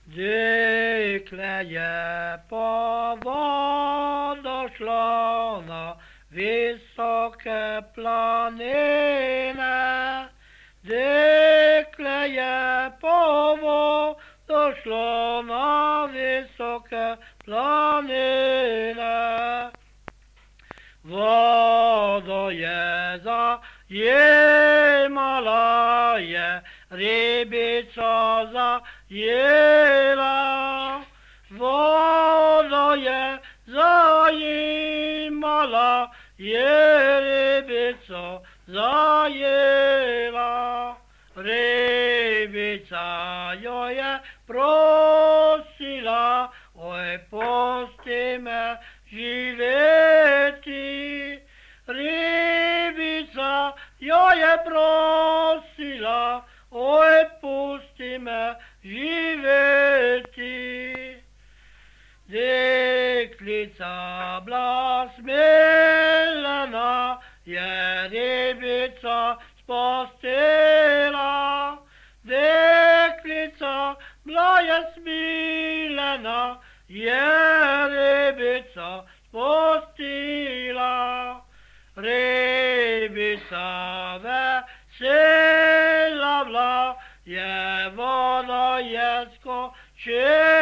Zwykle je po wodę szło na wysokie planiny. Zwykle je po wodę szło na wysokie planiny. Woda je za je malaje, rybica za jela. Woda je za je malaje, rybica za jela. Rybica jo je prosila, oj pusti me živeti. Rybica jo je prosila, oj pusti me živeti. Deklica bila smiljena, je rybica spustila. Deklica bila je smiljena, je rybica spustila. Rybica vesela bila, je voda je skočila.